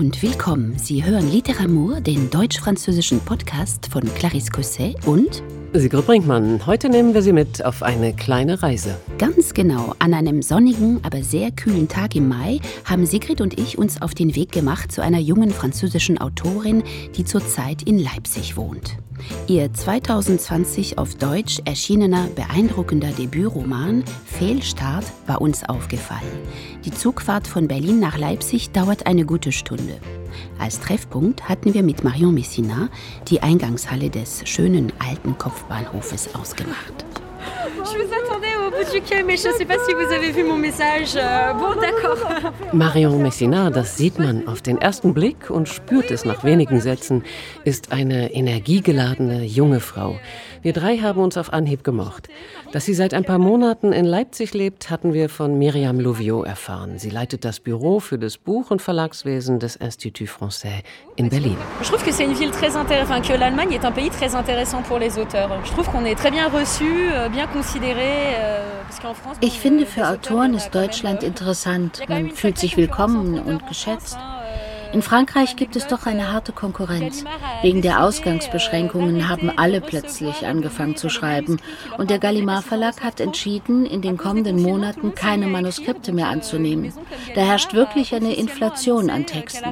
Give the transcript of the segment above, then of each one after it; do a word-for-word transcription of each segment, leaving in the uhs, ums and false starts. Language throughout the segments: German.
und willkommen. Sie hören Literamour, den deutsch-französischen Podcast von Clarisse Cosset und Sigrid Brinkmann. Heute nehmen wir Sie mit auf eine kleine Reise. Ganz genau. An einem sonnigen, aber sehr kühlen Tag im Mai haben Sigrid und ich uns auf den Weg gemacht zu einer jungen französischen Autorin, die zurzeit in Leipzig wohnt. Ihr zwanzig zwanzig auf Deutsch erschienener, beeindruckender Debütroman Fehlstart war uns aufgefallen. Die Zugfahrt von Berlin nach Leipzig dauert eine gute Stunde. Als Treffpunkt hatten wir mit Marion Messina die Eingangshalle des schönen alten Kopfbahnhofes ausgemacht. Je vous attendais au bout du quai, mais je ne sais pas si vous avez vu mon message. Bon, d'accord. Marion Messina, das sieht man auf den ersten Blick und spürt es nach wenigen Sätzen, ist eine energiegeladene junge Frau. Wir drei haben uns auf Anhieb gemocht. Dass sie seit ein paar Monaten in Leipzig lebt, hatten wir von Myriam Louviot erfahren. Sie leitet das Büro für das Buch- und Verlagswesen des Institut Français in Berlin. Je trouve que c'est une ville très intéressante, que l'Allemagne est un pays très intéressant pour les auteurs. Je trouve qu'on est très bien reçus, bien considérés. Ich finde, für Autoren ist Deutschland interessant. Man fühlt sich willkommen und geschätzt. In Frankreich gibt es doch eine harte Konkurrenz. Wegen der Ausgangsbeschränkungen haben alle plötzlich angefangen zu schreiben. Und der Gallimard Verlag hat entschieden, in den kommenden Monaten keine Manuskripte mehr anzunehmen. Da herrscht wirklich eine Inflation an Texten.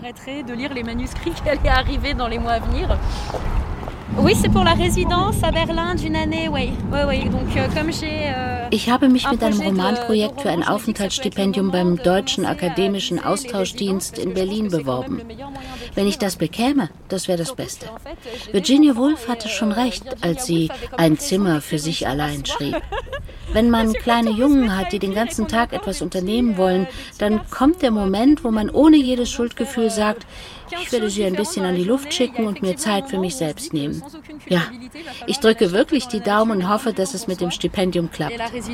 Ich habe mich mit einem Romanprojekt für ein Aufenthaltsstipendium beim Deutschen Akademischen Austauschdienst in Berlin beworben. Wenn ich das bekäme, das wäre das Beste. Virginia Woolf hatte schon recht, als sie ein Zimmer für sich allein schrieb. Wenn man kleine Jungen hat, die den ganzen Tag etwas unternehmen wollen, dann kommt der Moment, wo man ohne jedes Schuldgefühl sagt, ich werde sie ein bisschen an die Luft schicken und mir Zeit für mich selbst nehmen. Ja, ich drücke wirklich die Daumen und hoffe, dass es mit dem Stipendium klappt.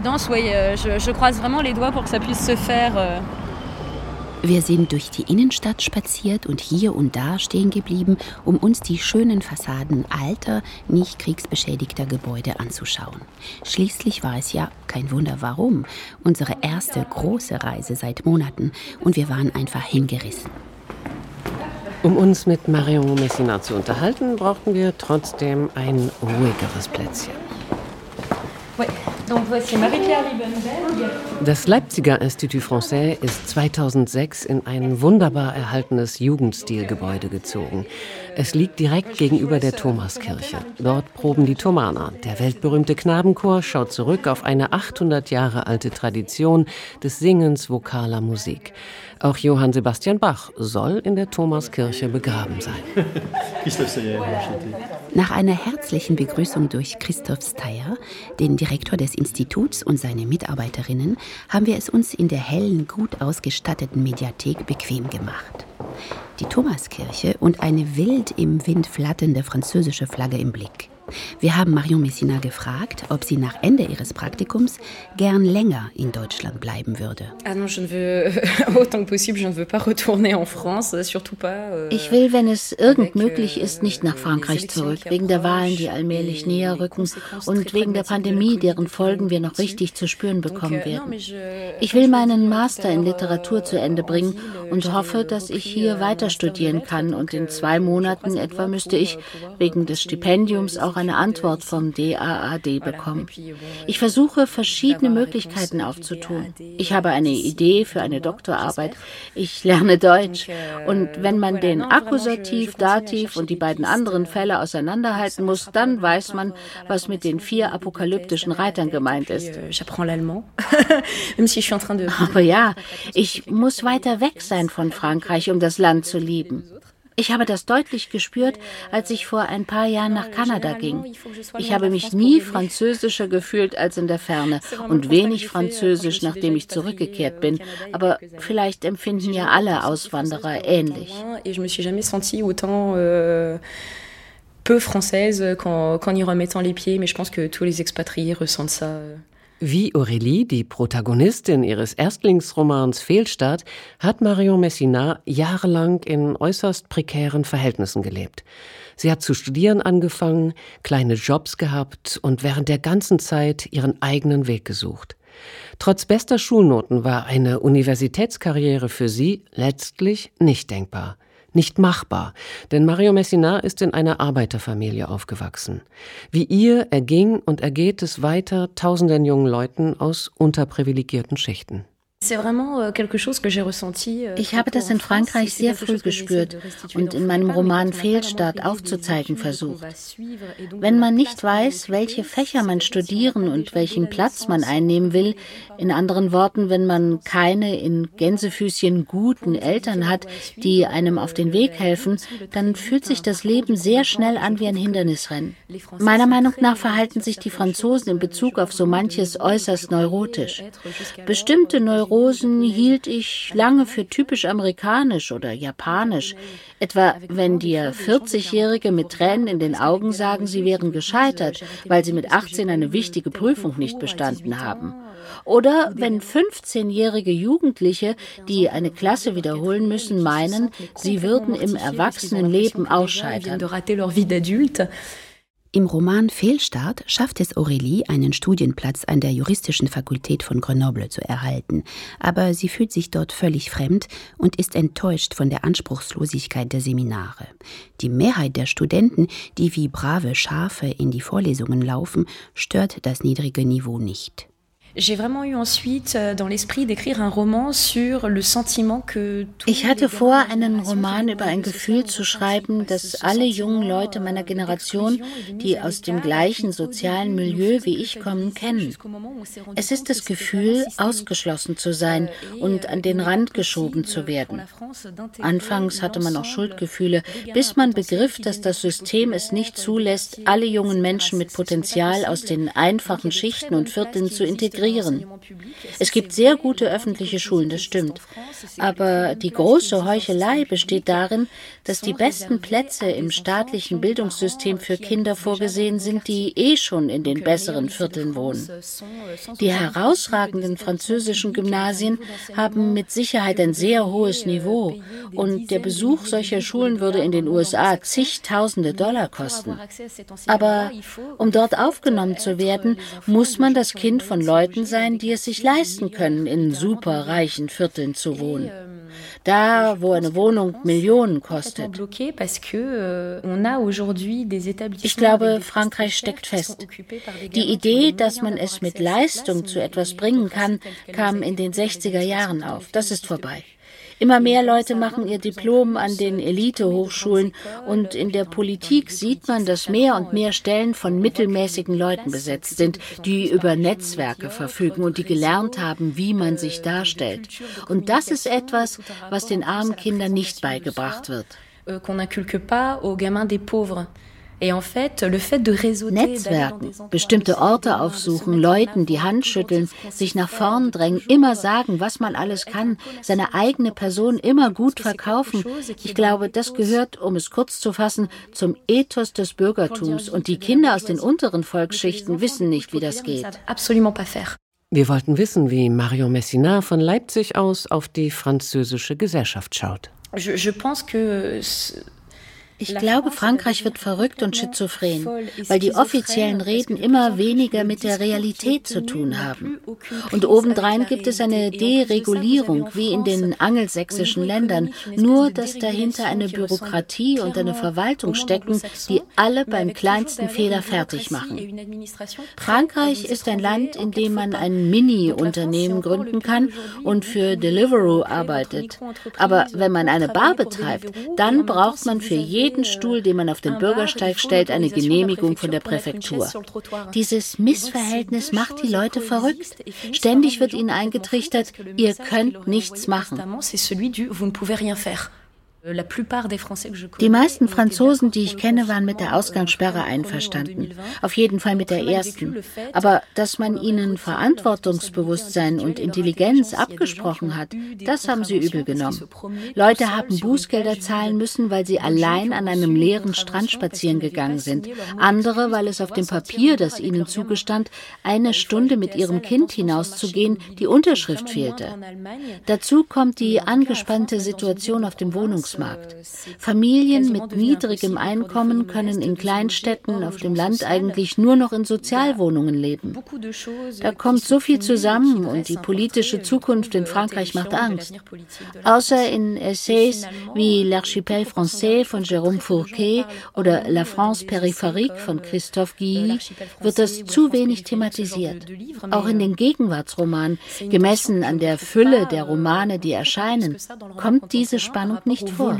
Wir sind durch die Innenstadt spaziert und hier und da stehen geblieben, um uns die schönen Fassaden alter, nicht kriegsbeschädigter Gebäude anzuschauen. Schließlich war es ja, kein Wunder warum, unsere erste große Reise seit Monaten und wir waren einfach hingerissen. Um uns mit Marion Messina zu unterhalten, brauchten wir trotzdem ein ruhigeres Plätzchen. Das Leipziger Institut Français ist zweitausendsechs in ein wunderbar erhaltenes Jugendstilgebäude gezogen. Es liegt direkt gegenüber der Thomaskirche. Dort proben die Thomaner. Der weltberühmte Knabenchor schaut zurück auf eine achthundert Jahre alte Tradition des Singens vokaler Musik. Auch Johann Sebastian Bach soll in der Thomaskirche begraben sein. Nach einer herzlichen Begrüßung durch Christoph Steyer, den Direktor des Instituts und seine Mitarbeiterinnen, haben wir es uns in der hellen, gut ausgestatteten Mediathek bequem gemacht. Die Thomaskirche und eine wild im Wind flatternde französische Flagge im Blick. Wir haben Marion Messina gefragt, ob sie nach Ende ihres Praktikums gern länger in Deutschland bleiben würde. Ich will, wenn es irgend möglich ist, nicht nach Frankreich zurück, wegen der Wahlen, die allmählich näher rücken und wegen der Pandemie, deren Folgen wir noch richtig zu spüren bekommen werden. Ich will meinen Master in Literatur zu Ende bringen und hoffe, dass ich hier weiter studieren kann und in zwei Monaten etwa müsste ich wegen des Stipendiums auch eine Antwort vom D A A D bekommen. Ich versuche, verschiedene Möglichkeiten aufzutun. Ich habe eine Idee für eine Doktorarbeit. Ich lerne Deutsch. Und wenn man den Akkusativ, Dativ und die beiden anderen Fälle auseinanderhalten muss, dann weiß man, was mit den vier apokalyptischen Reitern gemeint ist. Aber ja, ich muss weiter weg sein von Frankreich, um das Land zu lieben. Ich habe das deutlich gespürt, als ich vor ein paar Jahren nach Kanada ging. Ich habe mich nie französischer gefühlt als in der Ferne und wenig französisch, nachdem ich zurückgekehrt bin. Aber vielleicht empfinden ja alle Auswanderer ähnlich. Peu française qu'en y remettant les pieds, mais je pense que tous les expatriés ressentent ça. Wie Aurélie, die Protagonistin ihres Erstlingsromans Fehlstart, hat Marion Messina jahrelang in äußerst prekären Verhältnissen gelebt. Sie hat zu studieren angefangen, kleine Jobs gehabt und während der ganzen Zeit ihren eigenen Weg gesucht. Trotz bester Schulnoten war eine Universitätskarriere für sie letztlich nicht denkbar. Nicht machbar, denn Marion Messinas ist in einer Arbeiterfamilie aufgewachsen. Wie ihr erging und ergeht es weiter tausenden jungen Leuten aus unterprivilegierten Schichten. Ich habe das in Frankreich sehr früh gespürt und in meinem Roman Fehlstart aufzuzeigen versucht. Wenn man nicht weiß, welche Fächer man studieren und welchen Platz man einnehmen will, in anderen Worten, wenn man keine in Gänsefüßchen guten Eltern hat, die einem auf den Weg helfen, dann fühlt sich das Leben sehr schnell an wie ein Hindernisrennen. Meiner Meinung nach verhalten sich die Franzosen in Bezug auf so manches äußerst neurotisch. Bestimmte Neurosen hielt ich lange für typisch amerikanisch oder japanisch. Etwa, wenn dir vierzigjährige mit Tränen in den Augen sagen, sie wären gescheitert, weil sie mit achtzehn eine wichtige Prüfung nicht bestanden haben. Oder wenn fünfzehnjährige Jugendliche, die eine Klasse wiederholen müssen, meinen, sie würden im Erwachsenenleben ausscheitern. Im Roman Fehlstart schafft es Aurélie, einen Studienplatz an der juristischen Fakultät von Grenoble zu erhalten. Aber sie fühlt sich dort völlig fremd und ist enttäuscht von der Anspruchslosigkeit der Seminare. Die Mehrheit der Studenten, die wie brave Schafe in die Vorlesungen laufen, stört das niedrige Niveau nicht. Ich hatte vor, einen Roman über ein Gefühl zu schreiben, das alle jungen Leute meiner Generation, die aus dem gleichen sozialen Milieu wie ich kommen, kennen. Es ist das Gefühl, ausgeschlossen zu sein und an den Rand geschoben zu werden. Anfangs hatte man auch Schuldgefühle, bis man begriff, dass das System es nicht zulässt, alle jungen Menschen mit Potenzial aus den einfachen Schichten und Vierteln zu integrieren. Es gibt sehr gute öffentliche Schulen, das stimmt. Aber die große Heuchelei besteht darin, dass die besten Plätze im staatlichen Bildungssystem für Kinder vorgesehen sind, die eh schon in den besseren Vierteln wohnen. Die herausragenden französischen Gymnasien haben mit Sicherheit ein sehr hohes Niveau und der Besuch solcher Schulen würde in den U S A zigtausende Dollar kosten. Aber um dort aufgenommen zu werden, muss man das Kind von Leuten sein, die es sich leisten können, in superreichen Vierteln zu wohnen. Da, wo eine Wohnung Millionen kostet. Ich glaube, Frankreich steckt fest. Die Idee, dass man es mit Leistung zu etwas bringen kann, kam in den sechziger Jahren auf. Das ist vorbei. Immer mehr Leute machen ihr Diplom an den Elite-Hochschulen und in der Politik sieht man, dass mehr und mehr Stellen von mittelmäßigen Leuten besetzt sind, die über Netzwerke verfügen und die gelernt haben, wie man sich darstellt. Und das ist etwas, was den armen Kindern nicht beigebracht wird. Netzwerken, bestimmte Orte aufsuchen, Leuten die Hand schütteln, sich nach vorn drängen, immer sagen, was man alles kann, seine eigene Person immer gut verkaufen. Ich glaube, das gehört, um es kurz zu fassen, zum Ethos des Bürgertums. Und die Kinder aus den unteren Volksschichten wissen nicht, wie das geht. Wir wollten wissen, wie Marion Messinas von Leipzig aus auf die französische Gesellschaft schaut. Ich glaube, Frankreich wird verrückt und schizophren, weil die offiziellen Reden immer weniger mit der Realität zu tun haben. Und obendrein gibt es eine Deregulierung, wie in den angelsächsischen Ländern, nur dass dahinter eine Bürokratie und eine Verwaltung stecken, die alle beim kleinsten Fehler fertig machen. Frankreich ist ein Land, in dem man ein Mini-Unternehmen gründen kann und für Deliveroo arbeitet. Aber wenn man eine Bar betreibt, dann braucht man für jeden Stuhl, den man auf den Bürgersteig stellt, eine Genehmigung von der Präfektur. Dieses Missverhältnis macht die Leute verrückt. Ständig wird ihnen eingetrichtert, ihr könnt nichts machen. Die meisten Franzosen, die ich kenne, waren mit der Ausgangssperre einverstanden. Auf jeden Fall mit der ersten. Aber dass man ihnen Verantwortungsbewusstsein und Intelligenz abgesprochen hat, das haben sie übel genommen. Leute haben Bußgelder zahlen müssen, weil sie allein an einem leeren Strand spazieren gegangen sind. Andere, weil es auf dem Papier, das ihnen zugestand, eine Stunde mit ihrem Kind hinauszugehen, die Unterschrift fehlte. Dazu kommt die angespannte Situation auf dem Wohnungsmarkt. Arbeitsmarkt. Familien mit niedrigem Einkommen können in Kleinstädten auf dem Land eigentlich nur noch in Sozialwohnungen leben. Da kommt so viel zusammen und die politische Zukunft in Frankreich macht Angst. Außer in Essays wie L'Archipel français von Jérôme Fourquet oder La France périphérique von Christophe Guilly wird das zu wenig thematisiert. Auch in den Gegenwartsromanen, gemessen an der Fülle der Romane, die erscheinen, kommt diese Spannung nicht vor.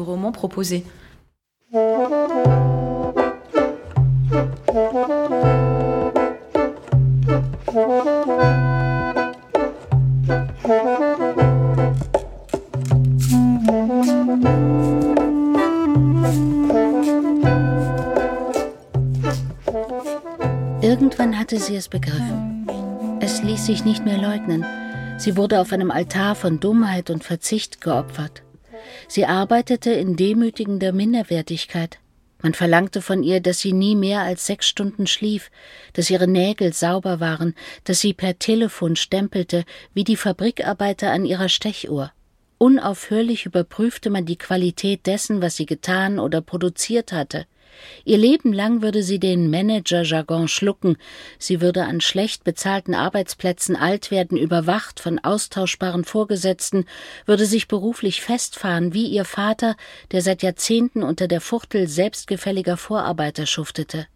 Irgendwann hatte sie es begriffen. Es ließ sich nicht mehr leugnen. Sie wurde auf einem Altar von Dummheit und Verzicht geopfert. Sie arbeitete in demütigender Minderwertigkeit. Man verlangte von ihr, dass sie nie mehr als sechs Stunden schlief, dass ihre Nägel sauber waren, dass sie per Telefon stempelte, wie die Fabrikarbeiter an ihrer Stechuhr. Unaufhörlich überprüfte man die Qualität dessen, was sie getan oder produziert hatte. Ihr Leben lang würde sie den Manager-Jargon schlucken, sie würde an schlecht bezahlten Arbeitsplätzen alt werden, überwacht von austauschbaren Vorgesetzten, würde sich beruflich festfahren wie ihr Vater, der seit Jahrzehnten unter der Fuchtel selbstgefälliger Vorarbeiter schuftete.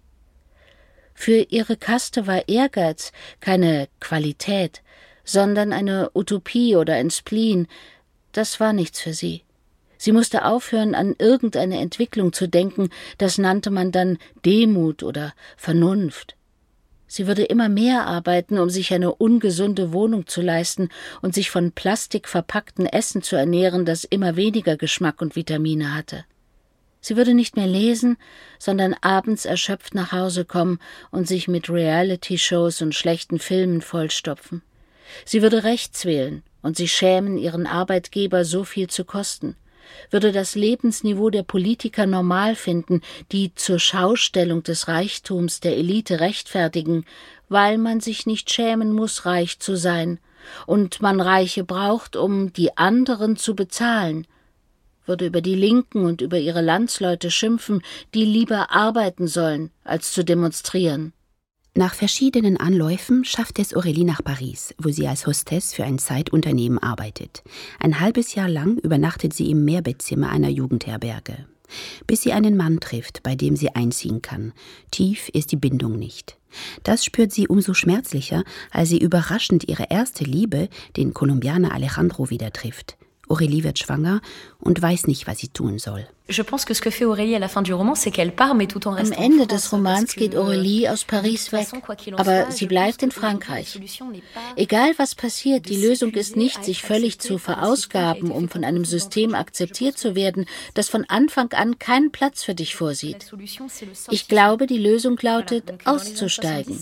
Für ihre Kaste war Ehrgeiz keine Qualität, sondern eine Utopie oder ein Spleen. Das war nichts für sie. Sie musste aufhören, an irgendeine Entwicklung zu denken, das nannte man dann Demut oder Vernunft. Sie würde immer mehr arbeiten, um sich eine ungesunde Wohnung zu leisten und sich von Plastik verpackten Essen zu ernähren, das immer weniger Geschmack und Vitamine hatte. Sie würde nicht mehr lesen, sondern abends erschöpft nach Hause kommen und sich mit Reality-Shows und schlechten Filmen vollstopfen. Sie würde Rechts wählen und sich schämen, ihren Arbeitgeber so viel zu kosten. Würde das Lebensniveau der Politiker normal finden, die zur Schaustellung des Reichtums der Elite rechtfertigen, weil man sich nicht schämen muss, reich zu sein, und man Reiche braucht, um die anderen zu bezahlen. Würde über die Linken und über ihre Landsleute schimpfen, die lieber arbeiten sollen, als zu demonstrieren. Nach verschiedenen Anläufen schafft es Aurélie nach Paris, wo sie als Hostess für ein Zeitunternehmen arbeitet. Ein halbes Jahr lang übernachtet sie im Mehrbettzimmer einer Jugendherberge. Bis sie einen Mann trifft, bei dem sie einziehen kann. Tief ist die Bindung nicht. Das spürt sie umso schmerzlicher, als sie überraschend ihre erste Liebe, den Kolumbianer Alejandro, wieder trifft. Aurélie wird schwanger und weiß nicht, was sie tun soll. Je pense que ce que fait Aurélie à la fin du roman, c'est qu'elle part, mais tout en restant Am Ende des Romans geht Aurélie aus Paris weg, aber sie bleibt in Frankreich. Egal was passiert, die Lösung ist nicht, sich völlig zu verausgaben, um von einem System akzeptiert zu werden, das von Anfang an keinen Platz für dich vorsieht. Ich glaube, die Lösung lautet, auszusteigen.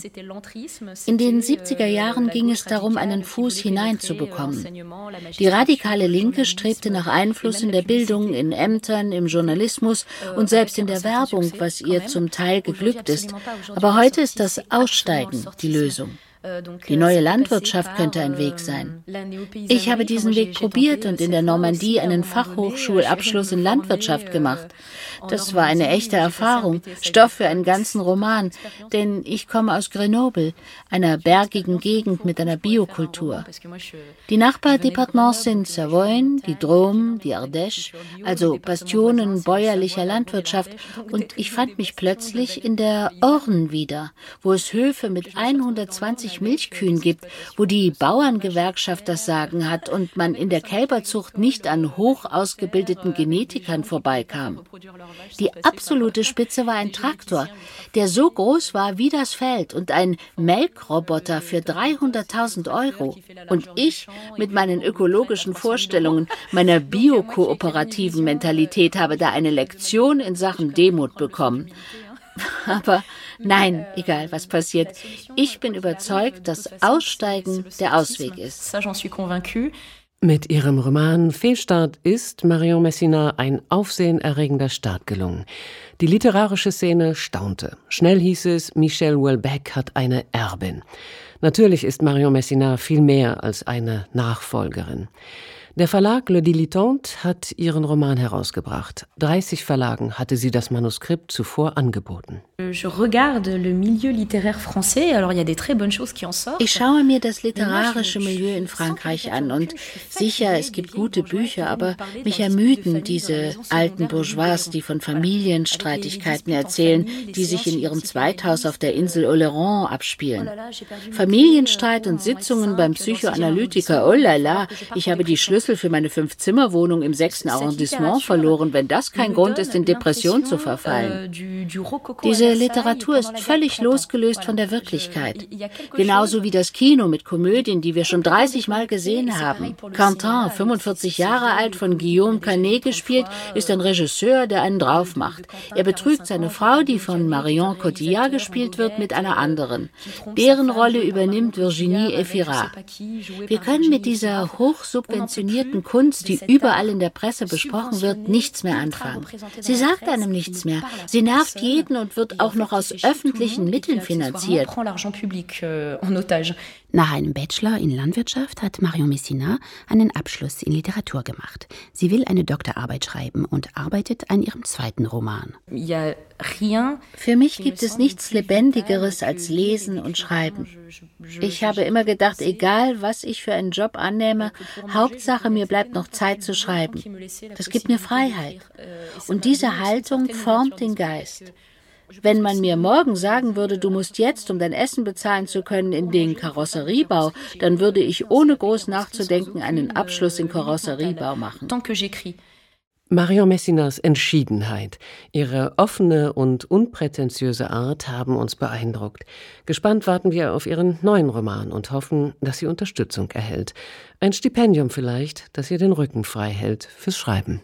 In den siebziger Jahren ging es darum, einen Fuß hineinzubekommen. Die radikale Linke strebte nach Einfluss in der Bildung, in Ämtern, im Journalismus und selbst in der Werbung, was ihr zum Teil geglückt ist. Aber heute ist das Aussteigen die Lösung. Die neue Landwirtschaft könnte ein Weg sein. Ich habe diesen Weg probiert und in der Normandie einen Fachhochschulabschluss in Landwirtschaft gemacht. Das war eine echte Erfahrung, Stoff für einen ganzen Roman, denn ich komme aus Grenoble, einer bergigen Gegend mit einer Biokultur. Die Nachbardepartements sind Savoyen, die Drôme, die Ardèche, also Bastionen bäuerlicher Landwirtschaft, und ich fand mich plötzlich in der Orne wieder, wo es Höfe mit hundertzwanzig Milchkühen gibt, wo die Bauerngewerkschaft das Sagen hat und man in der Kälberzucht nicht an hoch ausgebildeten Genetikern vorbeikam. Die absolute Spitze war ein Traktor, der so groß war wie das Feld, und ein Melkroboter für dreihunderttausend Euro. Und ich mit meinen ökologischen Vorstellungen, meiner biokooperativen Mentalität habe da eine Lektion in Sachen Demut bekommen. Aber nein, egal was passiert, ich bin überzeugt, dass Aussteigen der Ausweg ist. Mit ihrem Roman Fehlstart ist Marion Messina ein aufsehenerregender Start gelungen. Die literarische Szene staunte. Schnell hieß es, Michel Houellebecq hat eine Erbin. Natürlich ist Marion Messina viel mehr als eine Nachfolgerin. Der Verlag Le Dilettante hat ihren Roman herausgebracht. dreißig Verlagen hatte sie das Manuskript zuvor angeboten. Ich schaue mir das literarische Milieu in Frankreich an und sicher, es gibt gute Bücher, aber mich ermüden diese alten Bourgeois, die von Familienstreitigkeiten erzählen, die sich in ihrem Zweithaus auf der Insel Oléron abspielen. Familienstreit und Sitzungen beim Psychoanalytiker, oh la la, ich habe die Schlüssel für meine Fünf-Zimmer-Wohnung im sechsten Arrondissement verloren, wenn das kein Grund ist, in Depression zu verfallen. Diese Literatur ist völlig losgelöst von der Wirklichkeit. Genauso wie das Kino mit Komödien, die wir schon dreißig Mal gesehen haben. Quentin, fünfundvierzig Jahre alt, von Guillaume Canet gespielt, ist ein Regisseur, der einen drauf macht. Er betrügt seine Frau, die von Marion Cotillard gespielt wird, mit einer anderen. Deren Rolle übernimmt Virginie Efira. Wir können mit dieser hochsubventionierten Kunst, die überall in der Presse besprochen wird, nichts mehr anfangen. Sie sagt einem nichts mehr. Sie nervt jeden und wird auch noch aus öffentlichen Mitteln finanziert. Nach einem Bachelor in Landwirtschaft hat Marion Messina einen Abschluss in Literatur gemacht. Sie will eine Doktorarbeit schreiben und arbeitet an ihrem zweiten Roman. Für mich gibt es nichts Lebendigeres als Lesen und Schreiben. Ich habe immer gedacht, egal was ich für einen Job annehme, Hauptsache mir bleibt noch Zeit zu schreiben. Das gibt mir Freiheit. Und diese Haltung formt den Geist. Wenn man mir morgen sagen würde, du musst jetzt, um dein Essen bezahlen zu können, in den Karosseriebau, dann würde ich ohne groß nachzudenken einen Abschluss in Karosseriebau machen. Marion Messinas Entschiedenheit, ihre offene und unprätentiöse Art haben uns beeindruckt. Gespannt warten wir auf ihren neuen Roman und hoffen, dass sie Unterstützung erhält. Ein Stipendium vielleicht, das ihr den Rücken frei hält fürs Schreiben.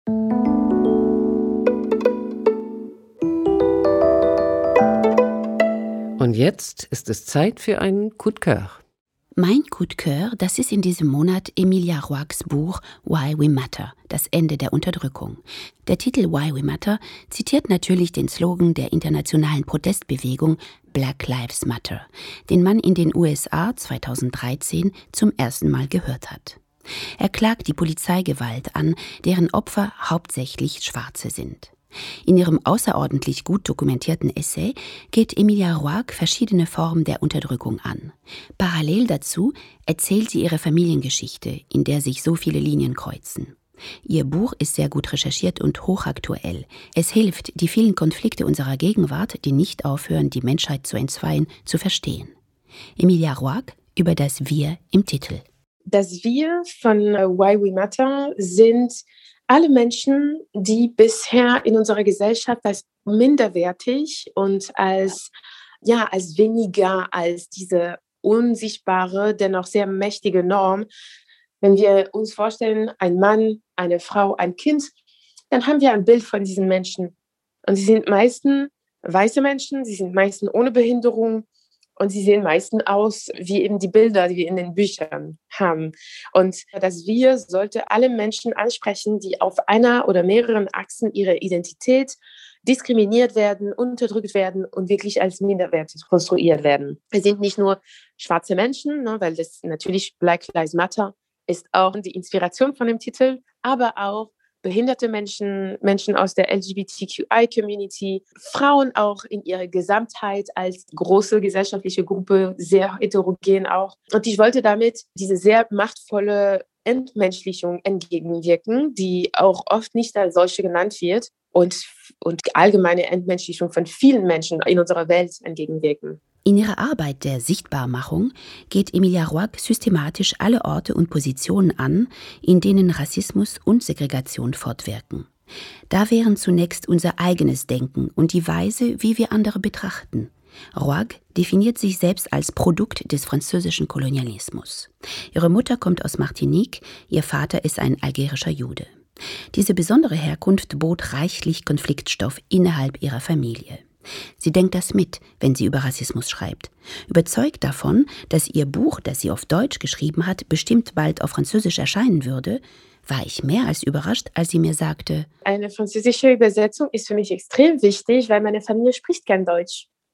Und jetzt ist es Zeit für ein Coup de cœur. Mein Coup de cœur, das ist in diesem Monat Emilia Roarks Buch Why We Matter, das Ende der Unterdrückung. Der Titel Why We Matter zitiert natürlich den Slogan der internationalen Protestbewegung Black Lives Matter, den man in den U S A zweitausenddreizehn zum ersten Mal gehört hat. Er klagt die Polizeigewalt an, deren Opfer hauptsächlich Schwarze sind. In ihrem außerordentlich gut dokumentierten Essay geht Emilia Roark verschiedene Formen der Unterdrückung an. Parallel dazu erzählt sie ihre Familiengeschichte, in der sich so viele Linien kreuzen. Ihr Buch ist sehr gut recherchiert und hochaktuell. Es hilft, die vielen Konflikte unserer Gegenwart, die nicht aufhören, die Menschheit zu entzweien, zu verstehen. Emilia Roark über das Wir im Titel. Das Wir von Why We Matter sind alle Menschen, die bisher in unserer Gesellschaft als minderwertig und als, ja, als weniger als diese unsichtbare, dennoch sehr mächtige Norm, wenn wir uns vorstellen, ein Mann, eine Frau, ein Kind, dann haben wir ein Bild von diesen Menschen. Und sie sind meistens weiße Menschen, sie sind meistens ohne Behinderung, und sie sehen meistens aus wie eben die Bilder, die wir in den Büchern haben. Und das Wir sollte alle Menschen ansprechen, die auf einer oder mehreren Achsen ihrer Identität diskriminiert werden, unterdrückt werden und wirklich als minderwertig konstruiert werden. Es sind nicht nur schwarze Menschen, ne, weil das natürlich Black Lives Matter ist auch die Inspiration von dem Titel, aber auch behinderte Menschen, Menschen aus der L G B T Q I-Community, Frauen auch in ihrer Gesamtheit als große gesellschaftliche Gruppe, sehr heterogen auch. Und ich wollte damit diese sehr machtvolle Entmenschlichung entgegenwirken, die auch oft nicht als solche genannt wird und, und allgemeine Entmenschlichung von vielen Menschen in unserer Welt entgegenwirken. In ihrer Arbeit der Sichtbarmachung geht Emilia Roark systematisch alle Orte und Positionen an, in denen Rassismus und Segregation fortwirken. Da wären zunächst unser eigenes Denken und die Weise, wie wir andere betrachten. Roark definiert sich selbst als Produkt des französischen Kolonialismus. Ihre Mutter kommt aus Martinique, ihr Vater ist ein algerischer Jude. Diese besondere Herkunft bot reichlich Konfliktstoff innerhalb ihrer Familie. Sie denkt das mit, wenn sie über Rassismus schreibt. Überzeugt davon, dass ihr Buch, das sie auf Deutsch geschrieben hat, bestimmt bald auf Französisch erscheinen würde, war ich mehr als überrascht, als sie mir sagte: Eine französische Übersetzung ist für mich extrem wichtig, weil meine Familie spricht kein Deutsch.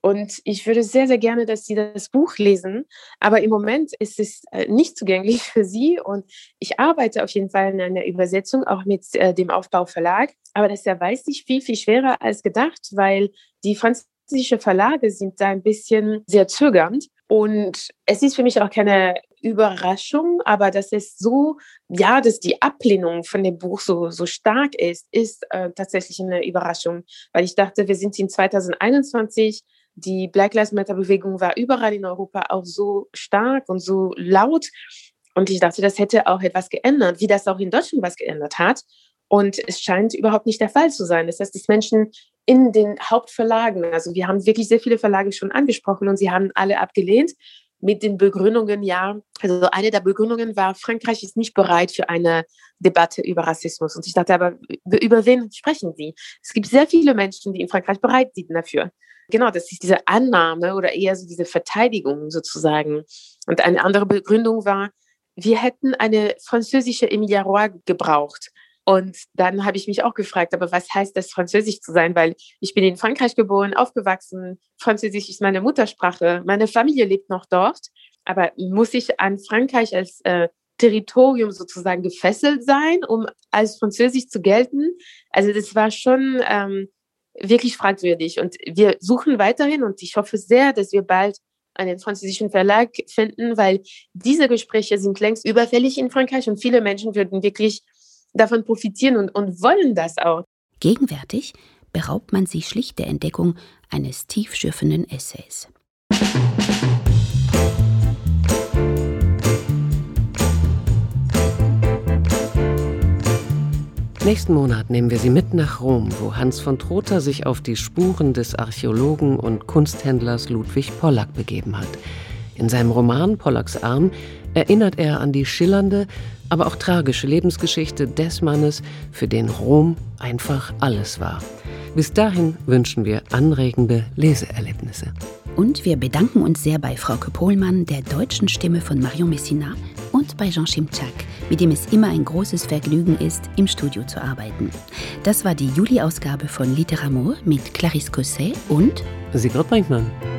Und ich würde sehr, sehr gerne, dass Sie das Buch lesen. Aber im Moment ist es nicht zugänglich für Sie. Und ich arbeite auf jeden Fall in einer Übersetzung, auch mit äh, dem Aufbau-Verlag. Aber das ist ja, weiß ich, viel, viel schwerer als gedacht, weil die französischen Verlage sind da ein bisschen sehr zögernd. Und es ist für mich auch keine Überraschung, aber dass es so, ja, dass die Ablehnung von dem Buch so, so stark ist, ist äh, tatsächlich eine Überraschung. Weil ich dachte, wir sind in zwanzig einundzwanzig, die Black Lives Matter Bewegung war überall in Europa auch so stark und so laut. Und ich dachte, das hätte auch etwas geändert, wie das auch in Deutschland was geändert hat. Und es scheint überhaupt nicht der Fall zu sein. Das heißt, dass Menschen in den Hauptverlagen, also wir haben wirklich sehr viele Verlage schon angesprochen und sie haben alle abgelehnt mit den Begründungen, ja, also eine der Begründungen war, Frankreich ist nicht bereit für eine Debatte über Rassismus. Und ich dachte aber, über wen sprechen Sie? Es gibt sehr viele Menschen, die in Frankreich bereit sind dafür. Genau, das ist diese Annahme oder eher so diese Verteidigung sozusagen. Und eine andere Begründung war, wir hätten eine französische Emilia Roy gebraucht. Und dann habe ich mich auch gefragt, aber was heißt das, Französisch zu sein? Weil ich bin in Frankreich geboren, aufgewachsen. Französisch ist meine Muttersprache. Meine Familie lebt noch dort. Aber muss ich an Frankreich als äh, Territorium sozusagen gefesselt sein, um als Französisch zu gelten? Also das war schon ähm, wirklich fragwürdig. Und wir suchen weiterhin und ich hoffe sehr, dass wir bald einen französischen Verlag finden, weil diese Gespräche sind längst überfällig in Frankreich und viele Menschen würden wirklich davon profitieren und, und wollen das auch. Gegenwärtig beraubt man sich schlicht der Entdeckung eines tiefschürfenden Essays. Nächsten Monat nehmen wir Sie mit nach Rom, wo Hans von Trotha sich auf die Spuren des Archäologen und Kunsthändlers Ludwig Pollack begeben hat. In seinem Roman Pollacks Arm erinnert er an die schillernde, aber auch tragische Lebensgeschichte des Mannes, für den Rom einfach alles war. Bis dahin wünschen wir anregende Leseerlebnisse. Und wir bedanken uns sehr bei Frauke Pohlmann, der deutschen Stimme von Marion Messina, und bei Jean Schimczak, mit dem es immer ein großes Vergnügen ist, im Studio zu arbeiten. Das war die Juli-Ausgabe von Literamour mit Clarisse Cosset und Sigrid Brinkmann.